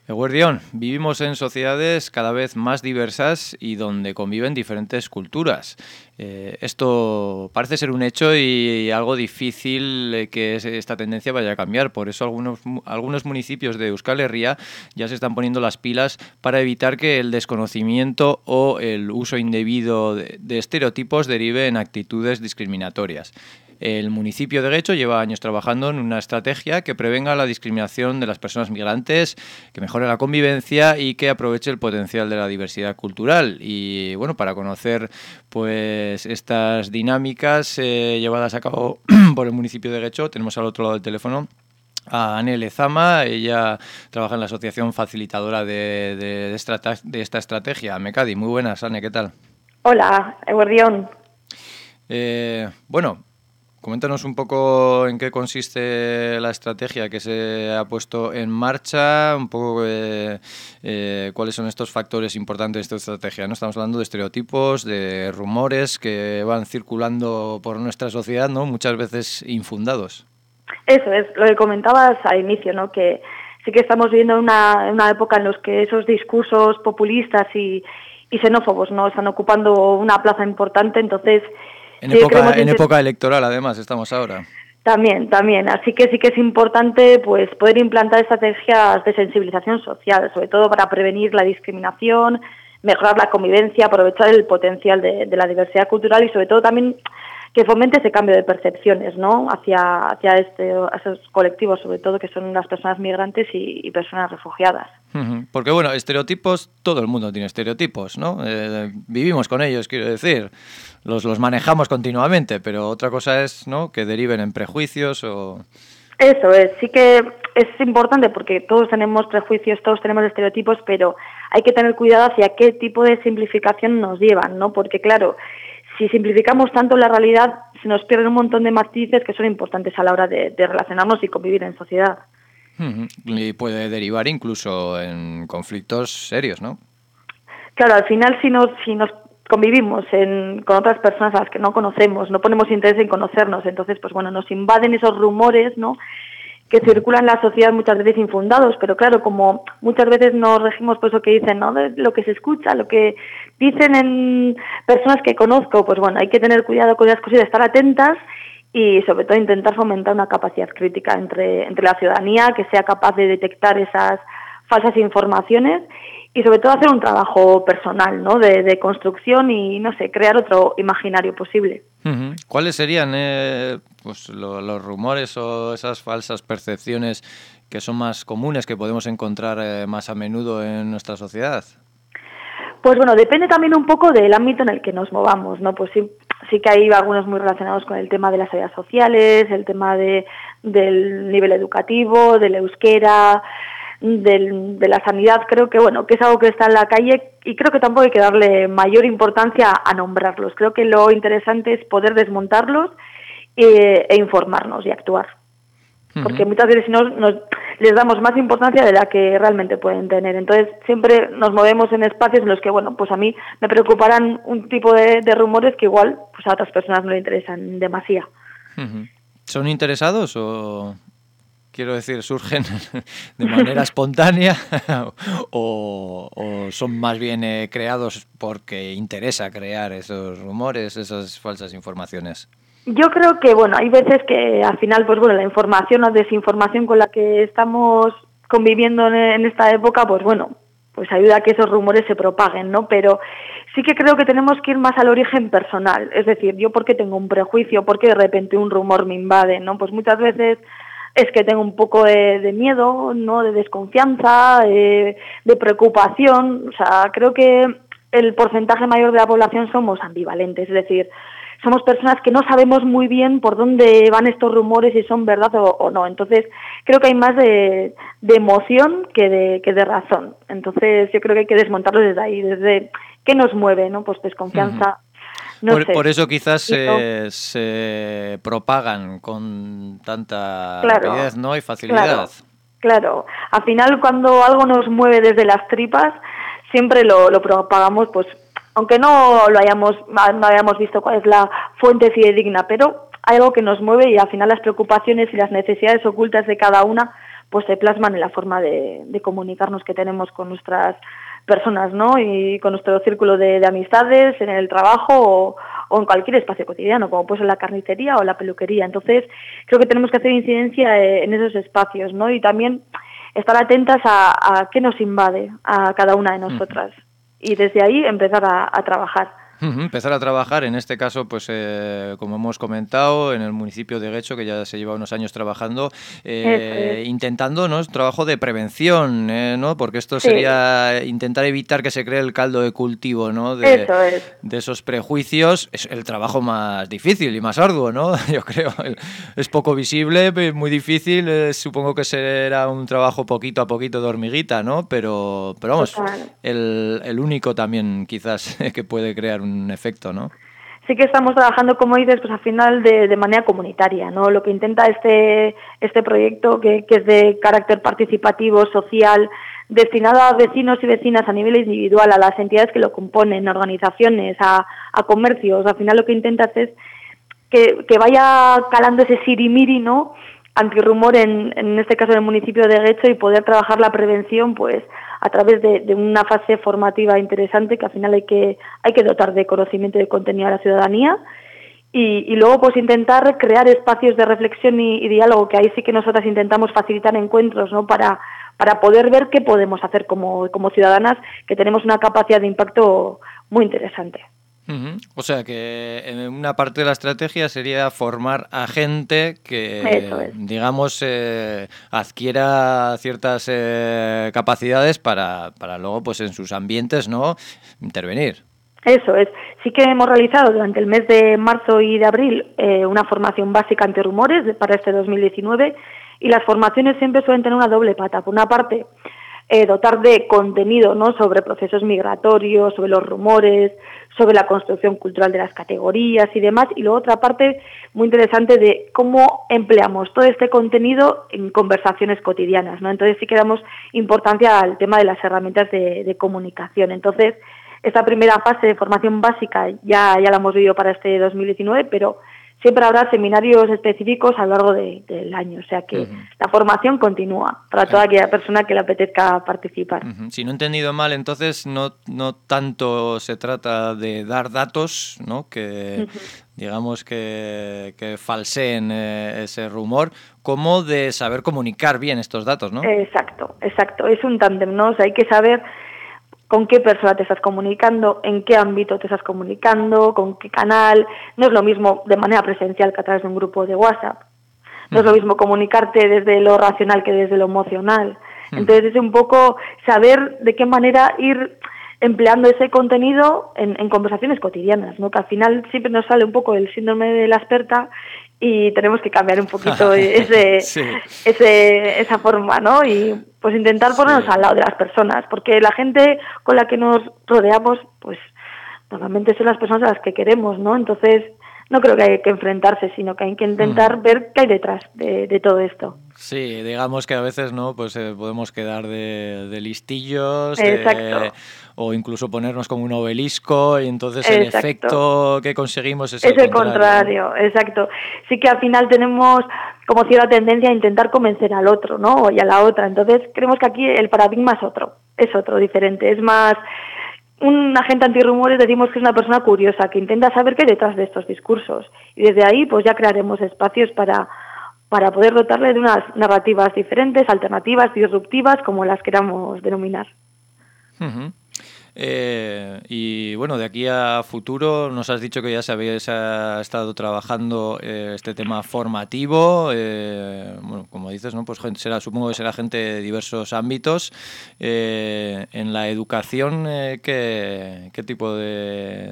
Eguerdión, vivimos en sociedades cada vez más diversas y donde conviven diferentes culturas. Esto parece ser un hecho y algo difícil que esta tendencia vaya a cambiar. Por eso algunos municipios de Euskal Herria ya se están poniendo las pilas para evitar que el desconocimiento o el uso indebido de estereotipos derive en actitudes discriminatorias. El municipio de Guecho lleva años trabajando en una estrategia que prevenga la discriminación de las personas migrantes, que mejore la convivencia y que aproveche el potencial de la diversidad cultural. Y bueno, para conocer pues estas dinámicas llevadas a cabo por el municipio de Guecho, tenemos al otro lado del teléfono a Ane Lezama. Ella trabaja en la asociación facilitadora de esta estrategia, Mecadi. Muy buenas, Ane, ¿qué tal? Hola, Eguerdión. Bueno, coméntanos un poco en qué consiste la estrategia que se ha puesto en marcha, un poco cuáles son estos factores importantes de esta estrategia, ¿no? Estamos hablando de estereotipos, de rumores que van circulando por nuestra sociedad, ¿no? Muchas veces infundados. Eso es, lo que comentabas al inicio, ¿no? Que sí que estamos viviendo una época en la que esos discursos populistas y xenófobos, ¿no? Están ocupando una plaza importante, entonces... En época electoral, además, estamos ahora. También. Así que sí que es importante pues poder implantar estrategias de sensibilización social, sobre todo para prevenir la discriminación, mejorar la convivencia, aprovechar el potencial de la diversidad cultural y sobre todo también que fomente ese cambio de percepciones, ¿no? hacia esos colectivos, sobre todo que son las personas migrantes y personas refugiadas. Porque bueno, estereotipos, todo el mundo tiene estereotipos, ¿no? Vivimos con ellos, quiero decir, los manejamos continuamente, pero otra cosa es, ¿no?, que deriven en prejuicios o... Eso es, sí que es importante porque todos tenemos prejuicios, todos tenemos estereotipos, pero hay que tener cuidado hacia qué tipo de simplificación nos llevan, ¿no? Porque claro, si simplificamos tanto la realidad, se nos pierden un montón de matices que son importantes a la hora de relacionarnos y convivir en sociedad. Y puede derivar incluso en conflictos serios, ¿no? Claro, al final si nos convivimos con otras personas a las que no conocemos, no ponemos interés en conocernos, entonces pues bueno, nos invaden esos rumores, ¿no?, que circulan en la sociedad muchas veces infundados, pero claro, como muchas veces nos regimos por eso que dicen, ¿no?, de lo que se escucha, lo que dicen en personas que conozco, pues bueno, hay que tener cuidado con esas cosas, estar atentas y sobre todo intentar fomentar una capacidad crítica entre la ciudadanía, que sea capaz de detectar esas falsas informaciones y sobre todo hacer un trabajo personal, ¿no?, de construcción y, no sé, crear otro imaginario posible. ¿Cuáles serían pues los rumores o esas falsas percepciones que son más comunes, que podemos encontrar más a menudo en nuestra sociedad? Pues bueno, depende también un poco del ámbito en el que nos movamos, ¿no? Pues sí que hay algunos muy relacionados con el tema de las redes sociales, el tema del nivel educativo, del euskera, de la sanidad. Creo que bueno, que es algo que está en la calle y creo que tampoco hay que darle mayor importancia a nombrarlos. Creo que lo interesante es poder desmontarlos e informarnos y actuar. Porque muchas veces si no les damos más importancia de la que realmente pueden tener. Entonces siempre nos movemos en espacios en los que, bueno, pues a mí me preocuparán un tipo de rumores que igual pues a otras personas no le interesan demasiado. ¿Son interesados o, quiero decir, surgen de manera espontánea o son más bien creados porque interesa crear esos rumores, esas falsas informaciones? Yo creo que, bueno, hay veces que al final, pues bueno, la información o desinformación con la que estamos conviviendo en esta época, pues bueno, pues ayuda a que esos rumores se propaguen, ¿no? Pero sí que creo que tenemos que ir más al origen personal. Es decir, yo por qué tengo un prejuicio, por qué de repente un rumor me invade, ¿no? Pues muchas veces es que tengo un poco de miedo, ¿no?, de desconfianza, de preocupación. O sea, creo que el porcentaje mayor de la población somos ambivalentes, es decir, somos personas que no sabemos muy bien por dónde van estos rumores, si son verdad o no. Entonces, creo que hay más de emoción que de razón. Entonces, yo creo que hay que desmontarlo desde ahí, desde qué nos mueve, ¿no? Pues desconfianza. No sé. Por eso quizás se propagan con tanta rapidez, ¿no?, y facilidad. Claro. Al final, cuando algo nos mueve desde las tripas, siempre lo propagamos, pues aunque no hayamos visto cuál es la fuente fidedigna, pero hay algo que nos mueve y al final las preocupaciones y las necesidades ocultas de cada una pues se plasman en la forma de comunicarnos que tenemos con nuestras personas, ¿no? Y con nuestro círculo de amistades, en el trabajo o en cualquier espacio cotidiano, como puede ser la carnicería o la peluquería. Entonces, creo que tenemos que hacer incidencia en esos espacios, ¿no? Y también estar atentas a qué nos invade a cada una de nosotras. Y desde ahí empezar a trabajar. Empezar a trabajar, en este caso, pues como hemos comentado, en el municipio de Guecho, que ya se lleva unos años trabajando, intentando, ¿no?, trabajo de prevención, ¿no? Porque esto sería intentar evitar que se cree el caldo de cultivo, ¿no? De esos prejuicios. Es el trabajo más difícil y más arduo, ¿no? Yo creo. Es poco visible, muy difícil. Supongo que será un trabajo poquito a poquito de hormiguita, ¿no? Pero vamos, el único también quizás que puede crear un efecto, ¿no? Sí que estamos trabajando, como dices, pues al final de manera comunitaria, ¿no? Lo que intenta este proyecto, que es de carácter participativo, social, destinado a vecinos y vecinas a nivel individual, a las entidades que lo componen, organizaciones, a comercios. Al final lo que intentas es que vaya calando ese sirimiri, ¿no?, antirrumor en este caso en el municipio de Guecho, y poder trabajar la prevención pues a través de una fase formativa interesante, que al final hay que dotar de conocimiento y de contenido a la ciudadanía, y luego pues intentar crear espacios de reflexión y diálogo, que ahí sí que nosotras intentamos facilitar encuentros, ¿no?, para poder ver qué podemos hacer como ciudadanas, que tenemos una capacidad de impacto muy interesante. O sea que en una parte de la estrategia sería formar a gente que, digamos, adquiera ciertas capacidades para luego, pues en sus ambientes, ¿no?, intervenir. Eso es. Sí que hemos realizado durante el mes de marzo y de abril una formación básica antirrumores para este 2019, y las formaciones siempre suelen tener una doble pata. Por una parte, dotar de contenido, ¿no?, sobre procesos migratorios, sobre los rumores, sobre la construcción cultural de las categorías y demás, y luego otra parte muy interesante de cómo empleamos todo este contenido en conversaciones cotidianas, ¿no? Entonces sí que damos importancia al tema de las herramientas de comunicación. Entonces, esta primera fase de formación básica ya la hemos vivido para este 2019, pero siempre habrá seminarios específicos a lo largo del año, o sea que la formación continúa para toda aquella persona que le apetezca participar. Si no he entendido mal, entonces no tanto se trata de dar datos, ¿no?, que digamos que falseen ese rumor, como de saber comunicar bien estos datos, ¿no? Exacto, es un tándem, ¿no? O sea, hay que saber con qué persona te estás comunicando, en qué ámbito te estás comunicando, con qué canal. No es lo mismo de manera presencial que a través de un grupo de WhatsApp. No es lo mismo comunicarte desde lo racional que desde lo emocional. Entonces es un poco saber de qué manera ir empleando ese contenido en conversaciones cotidianas, ¿no? Que al final siempre nos sale un poco el síndrome de la experta y tenemos que cambiar un poquito esa forma, ¿no? Y pues intentar ponernos al lado de las personas, porque la gente con la que nos rodeamos, pues normalmente son las personas a las que queremos, ¿no? Entonces no creo que hay que enfrentarse, sino que hay que intentar ver qué hay detrás de todo esto. Sí, digamos que a veces, ¿no?, pues podemos quedar de listillos, o incluso ponernos como un obelisco, y entonces el efecto que conseguimos es el contrario. Exacto. Sí que al final tenemos como cierta tendencia a intentar convencer al otro, ¿no?, y a la otra. Entonces creemos que aquí el paradigma es otro, diferente. Es más, un agente antirrumores decimos que es una persona curiosa, que intenta saber qué hay detrás de estos discursos. Y desde ahí pues ya crearemos espacios para poder dotarle de unas narrativas diferentes, alternativas, disruptivas, como las queramos denominar. Y bueno, de aquí a futuro nos has dicho que ya se había estado trabajando este tema formativo, bueno, como dices, ¿no?, pues supongo que será gente de diversos ámbitos. En la educación, ¿qué tipo de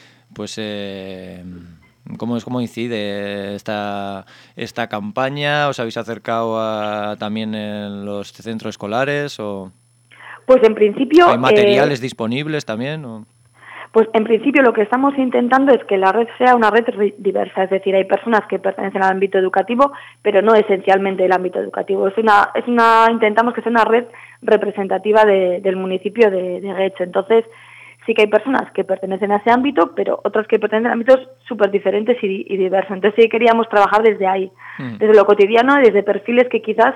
¿cómo incide esta campaña? ¿Os habéis acercado también en los centros escolares o...? Pues en principio... ¿Hay materiales disponibles también? ¿O? Pues en principio lo que estamos intentando es que la red sea una red diversa, es decir, hay personas que pertenecen al ámbito educativo, pero no esencialmente del ámbito educativo. Intentamos que sea una red representativa del municipio de Guecho. Entonces, sí que hay personas que pertenecen a ese ámbito, pero otras que pertenecen a ámbitos súper diferentes y diversos. Entonces sí queríamos trabajar desde ahí, desde lo cotidiano, desde perfiles que quizás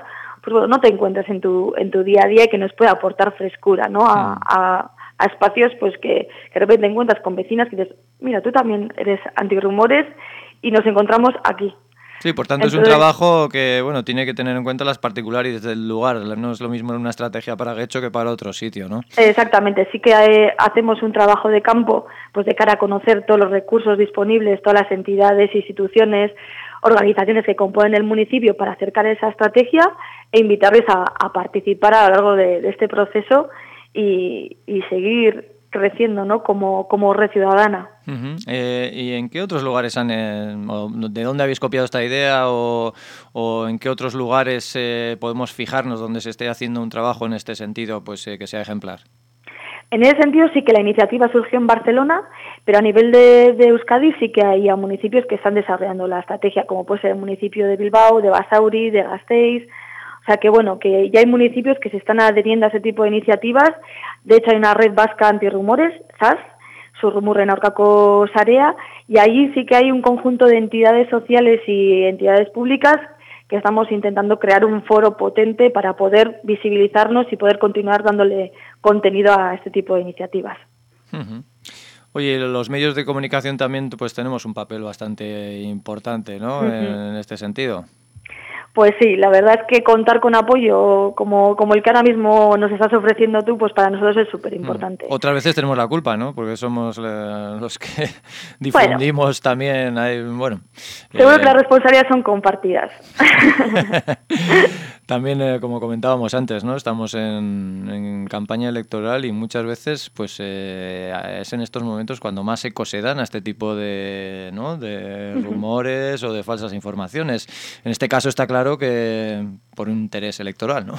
pues bueno, no te encuentras en tu día a día y que nos puede aportar frescura, ¿no? A espacios pues que de repente te encuentras con vecinas que dices, mira, tú también eres antirrumores y nos encontramos aquí. Sí, por tanto es un trabajo que bueno tiene que tener en cuenta las particularidades del lugar. No es lo mismo una estrategia para Getxo que para otro sitio, ¿no? Exactamente, sí que hacemos un trabajo de campo pues de cara a conocer todos los recursos disponibles, todas las entidades, instituciones, organizaciones que componen el municipio para acercar esa estrategia e invitarles a participar a lo largo de este proceso y seguir creciendo, ¿no? como red ciudadana. Uh-huh. ¿Y en qué otros lugares de dónde habéis copiado esta idea o en qué otros lugares podemos fijarnos donde se esté haciendo un trabajo en este sentido, pues que sea ejemplar? En ese sentido sí que la iniciativa surgió en Barcelona, pero a nivel de Euskadi sí que hay municipios que están desarrollando la estrategia, como puede ser el municipio de Bilbao, de Basauri, de Gasteiz. O sea que bueno, que ya hay municipios que se están adheriendo a ese tipo de iniciativas. De hecho hay una red vasca antirrumores, SAS, Zurrumurren aurkako sarea, y allí sí que hay un conjunto de entidades sociales y entidades públicas que estamos intentando crear un foro potente para poder visibilizarnos y poder continuar dándole contenido a este tipo de iniciativas. Uh-huh. Oye, los medios de comunicación también pues tenemos un papel bastante importante, ¿no? Uh-huh. En este sentido. Pues sí, la verdad es que contar con apoyo como el que ahora mismo nos estás ofreciendo tú, pues para nosotros es súper importante. Otras veces tenemos la culpa, ¿no? Porque somos los que difundimos también. Bueno. Seguro que las responsabilidades son compartidas. También, como comentábamos antes, ¿no? Estamos en campaña electoral y muchas veces pues es en estos momentos cuando más eco se dan a este tipo de, ¿no? de rumores o de falsas informaciones. En este caso está claro que por un interés electoral, ¿no?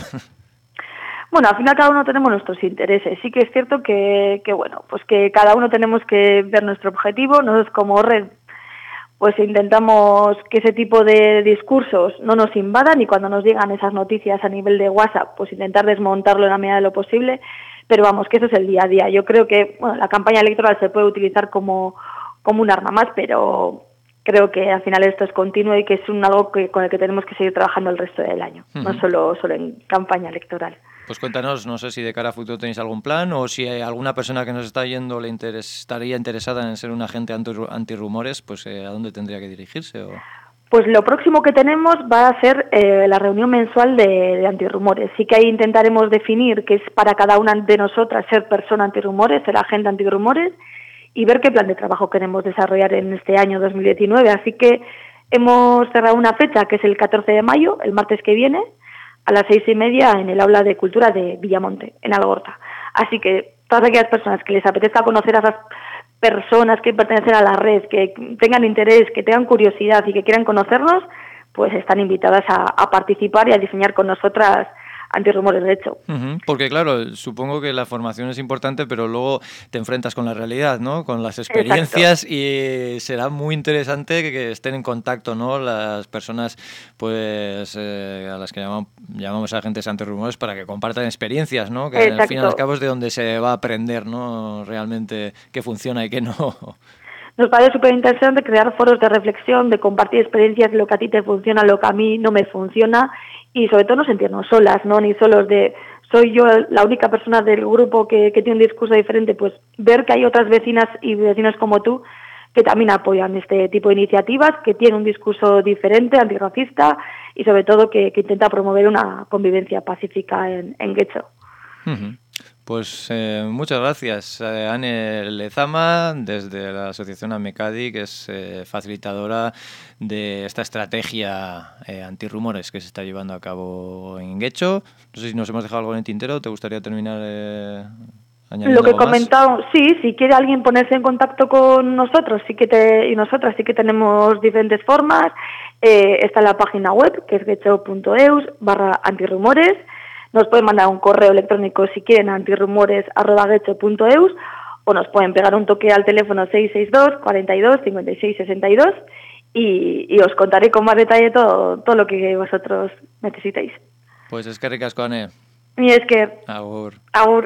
Bueno, al final cada uno tenemos nuestros intereses. Sí que es cierto que bueno, pues que cada uno tenemos que ver nuestro objetivo. Nosotros como red pues intentamos que ese tipo de discursos no nos invadan y cuando nos llegan esas noticias a nivel de WhatsApp, pues intentar desmontarlo en la medida de lo posible, pero vamos, que eso es el día a día. Yo creo que bueno, la campaña electoral se puede utilizar como un arma más, pero creo que al final esto es continuo y que es algo con el que tenemos que seguir trabajando el resto del año, no solo en campaña electoral. Pues cuéntanos, no sé si de cara a futuro tenéis algún plan o si hay alguna persona que nos está yendo estaría interesada en ser un agente antirrumores, pues ¿a dónde tendría que dirigirse? Pues lo próximo que tenemos va a ser la reunión mensual de antirrumores. Sí que ahí intentaremos definir qué es para cada una de nosotras ser persona antirrumores, ser agente antirrumores y ver qué plan de trabajo queremos desarrollar en este año 2019. Así que hemos cerrado una fecha que es el 14 de mayo, el martes que viene, a las 6:30 en el Aula de Cultura de Villamonte, en Algorta. Así que todas aquellas personas que les apetezca conocer a esas personas que pertenecen a la red, que tengan interés, que tengan curiosidad y que quieran conocernos, pues están invitadas a participar y a diseñar con nosotras antirrumores de hecho. Porque claro, supongo que la formación es importante, pero luego te enfrentas con la realidad, ¿no? Con las experiencias. Exacto. Y será muy interesante que estén en contacto, ¿no? Las personas, pues, a las que llamamos agentes antirrumores para que compartan experiencias, ¿no? Que Exacto. al fin y al cabo es de donde se va a aprender, ¿no? Realmente qué funciona y qué no. Nos parece súper interesante crear foros de reflexión, de compartir experiencias de lo que a ti te funciona, lo que a mí no me funciona y sobre todo no sentirnos solas, ¿no? Ni solos de soy yo la única persona del grupo que tiene un discurso diferente, pues ver que hay otras vecinas y vecinos como tú que también apoyan este tipo de iniciativas, que tienen un discurso diferente, antirracista y sobre todo que intenta promover una convivencia pacífica en Getxo. Pues muchas gracias, Ane Lezama, desde la Asociación AMECADI, que es facilitadora de esta estrategia antirrumores que se está llevando a cabo en Getxo. No sé si nos hemos dejado algo en el tintero, ¿te gustaría terminar añadiendo lo que he algo comentado? Sí, si quiere alguien ponerse en contacto con nosotros, y nosotras sí que tenemos diferentes formas. Está en la página web, que es getxo.eus/antirrumores. Nos pueden mandar un correo electrónico si quieren a antirrumores@getxo.eus o nos pueden pegar un toque al teléfono 662 42 56 62 y os contaré con más detalle todo lo que vosotros necesitéis. Pues eskerrik asko, Ane. Mi esker. Agur. Agur.